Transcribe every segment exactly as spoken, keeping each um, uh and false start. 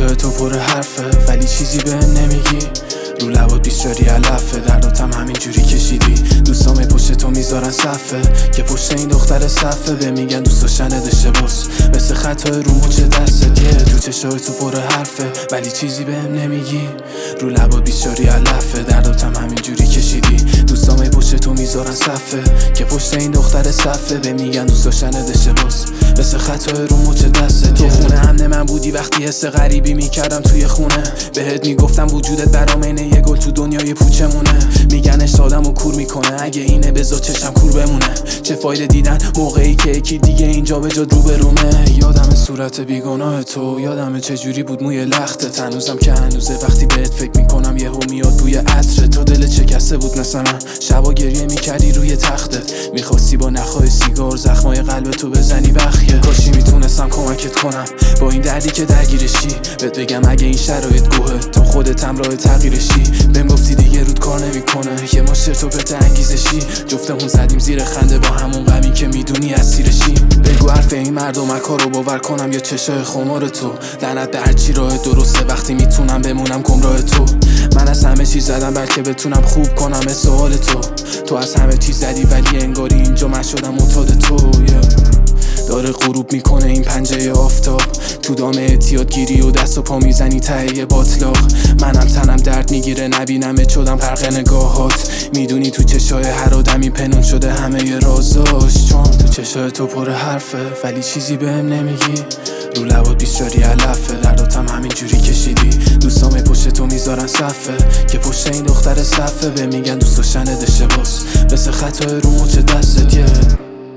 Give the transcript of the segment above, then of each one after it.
چشای تو پر حرفه ولی چیزی بهم نمیگی. رو لبات بیست جاری علفه، درداتم همینجوری کشیدی. دوستام پشت تو میذارن صفه که پشت این دختر صفه. به میگن دوست داشتن اشتباس مثل خطای رو مچ دستت. یه تو چشای تو پر حرفه ولی چیزی بهم نمیگی. رو لبات بیست جاری علفه، درداتم همینجوری کشیدی. دوستام پشت تو میذارن صفه که پشت این دختر صفه. به میگن دوست داشتن اشتباس مثل خطای رو مچ دستت. تو خونه امن من بودی وقتی حس غریبی میکردم توی خونه. بهت میگفتم وجودت برام اینه یه گل تو دنیای پوچمونه. میگن عشق آدمو کور میکنه، اگه اینه بذار چشم کور بمونه. چه فایده دیدن موقعی که یکی دیگه اینجا به جا رو برومه. یادم صورت بیگناه تو، یادم چجوری بود موی لختت. هنوزم که هنوزه وقتی بهت فکر میکنم یهو میاد بوی عطر تو. دلت شکسته بود مثل من، شبا گریه میکردی روی تختت. میخواستی با نخای سیگار زخمای قلب تو بزنی بخیه. کاشی میتونستم کمکت کنم با این دردی که درگیرشی. بهت بگم اگه این شرایط گوه تو خودت هم راه تغییرشی. بهم گفتی دیگه رود کار نمیکنه، یه ما چرت و پرت انگیزشی. جفتمون زدیم زیر خنده با همون غمی که میدونی اسیرشی. بگو حرف این مردم کارو باور کنم یا چشای خمار تو. لعنت به هرچی راه درسته وقتی میتونم بمونم گمراه تو. من از همه چیز زدم بلکه بتونم خوب کنم سوال تو. تو از همه چیز زدی ولی انگاری اینجا من شدم معتاد تو. yeah. داره غروب میکنه این پنجه آفتاب، تو دام اعتیاد گیری و دست و پا میزنی ته باطلاق. منم تنم درد میگیره نبینمت شدم غرق نگاهات. میدونی تو چشای هر آدمی پنون شده همه رازاش. چون تو چشای تو پر حرفه ولی چیزی بهم نمیگی. رو لبات بیست جاری علفه، درداتم همینجوری کشیدی. دوستام پشت تو میذارن صفه که پشت این دختر صفه. به میگن دوست داشتن اشتباس مثل خطای رو مچ دستت. yeah.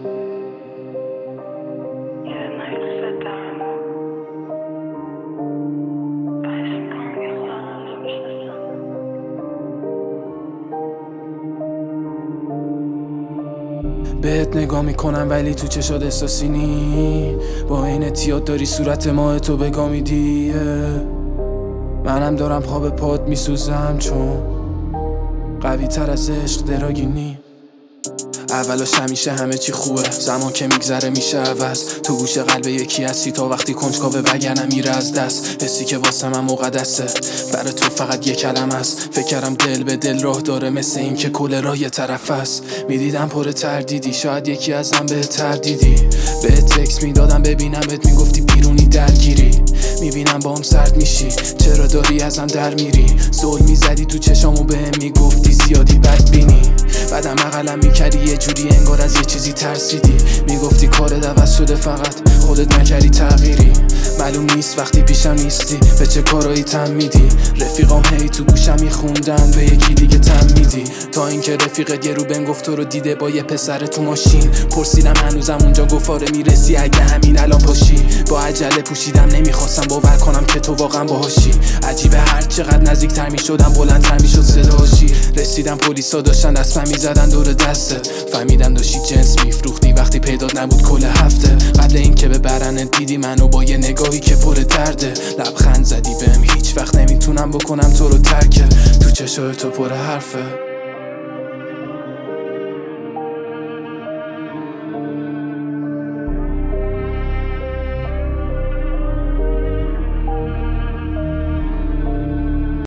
بهت نگاه میکنم ولی تو چشات احساسی نی. با این اعتیاد داری صورت ماه تو بگاه میدی. منم دارم پا به پات میسوزم چون قوی تر از عشق دراگینی. اولاش همیشه همه چی خوبه، زمان که میگذره میشه عوض. تو گوش قلب یکی هستی تا وقتی کنجکاوه وگرنه میره از دست. حسی که واسه من مقدسه برای تو فقط یه کلم است. فکرم دل به دل راه داره مثل این که کل راه یه طرف است. میدیدم پر تردیدی شاید یکی ازم بهتر دیدی. بهت تکس میدادم ببینمت میگفتی بیرونی درگیری. میبینم با هم سرد میشی چرا داری ازم در میری. زل میزدی تو چشامو بهم میگفتی زیادی بدبینی. بعدم اقلم میکردی یه جوری انگار از یه چیزی ترسیدی. میگفتی کارت عوض شده فقط خودت نکردی تغییری. معلوم نیست وقتی پیشم نیستی به چه کارایی تم میدی. رفیقام هی تو گوشم میخوندن به یکی دیگه تم میدی. تا اینکه رفیقت یه رو بهم گفت تو رو دیده با یه پسر تو ماشین. پرسیدم هنوزم اونجا گفاره میرسی اگه همین الان پاشی. با عجله پوشیدم نمیخواستم باور کنم که تو واقعا باهاشی. عجیبه هر چقدر نزدیکتر میشدم بلندتر میشد صداشی. رسیدم پلیسا داشتن دست من میزدن دور دستت. فهمیدم داشتی جنس میفروختی وقتی پیدات نبود کل هفته. قبل اینکه ببرنت دیدی منو با یه نگاهی که پر درده. لبخند زدی بهم هیچ وقت نمیتونم بکنم تو رو ترکه. تو چشای تو پر حرفه.